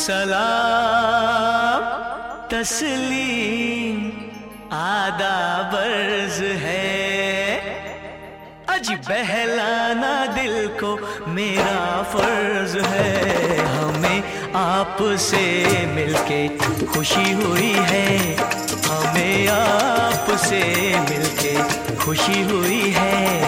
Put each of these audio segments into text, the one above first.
सलाम तस्लीम आदाब अर्ज है, अज बहलाना दिल को मेरा फर्ज है। हमें आपसे मिलके खुशी हुई है, हमें आपसे मिलके खुशी हुई है।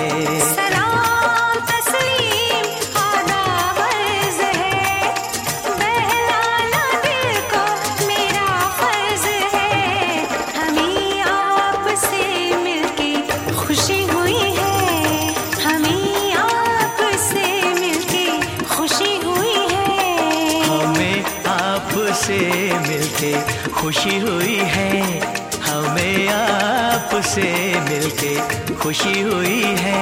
से मिलके खुशी हुई है, हमें आपसे मिलके खुशी हुई है।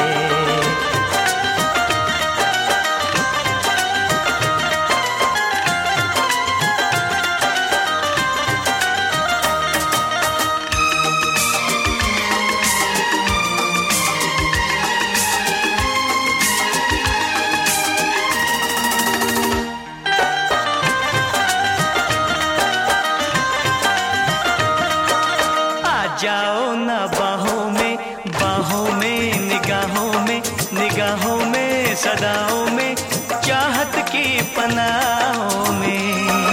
जाओ ना बाहों में निगाहों में, निगाहों में सदाओं में, चाहत की पनाहों में।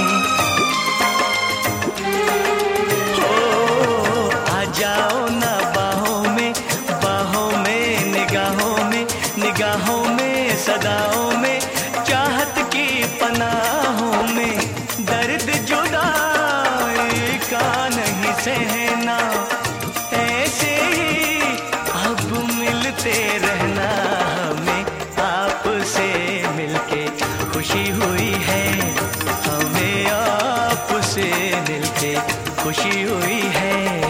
हो आ जाओ ना बाहों में निगाहों में, निगाहों में सदाओं में, चाहत की पनाहों में। दर्द जुदाई का नहीं सहना, ऐसे ही अब मिलते रहना। हमें आपसे मिलके खुशी हुई है, हमें आपसे मिलके खुशी हुई है।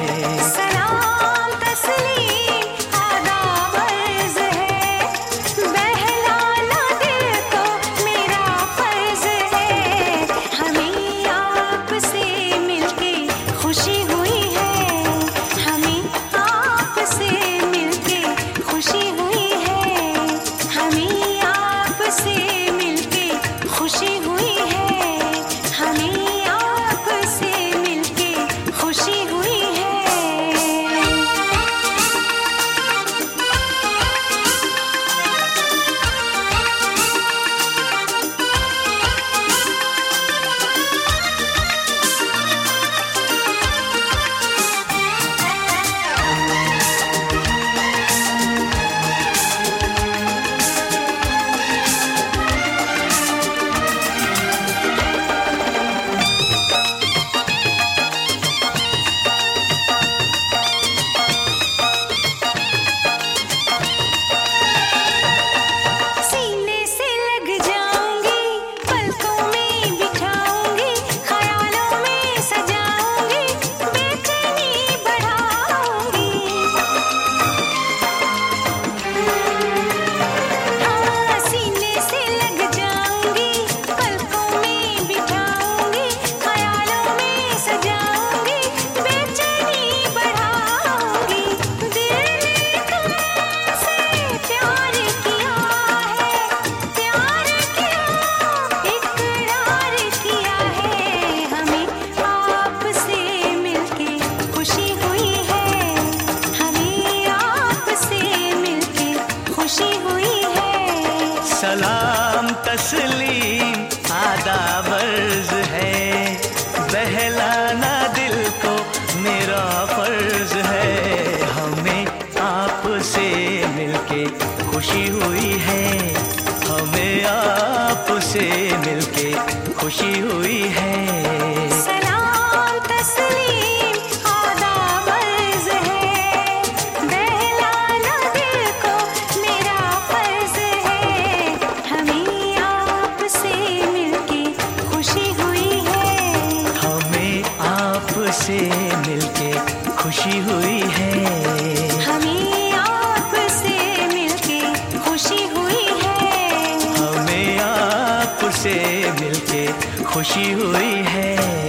सलाम तस्लीम आदाब अर्ज है, बहलाना दिल को मेरा फर्ज है। हमें आपसे मिलके खुशी हुई है, हमें आपसे मिलके खुशी हुई है। से मिलके खुशी हुई है, हमें आपसे मिलके खुशी हुई है, हमें आपसे मिलके खुशी हुई है।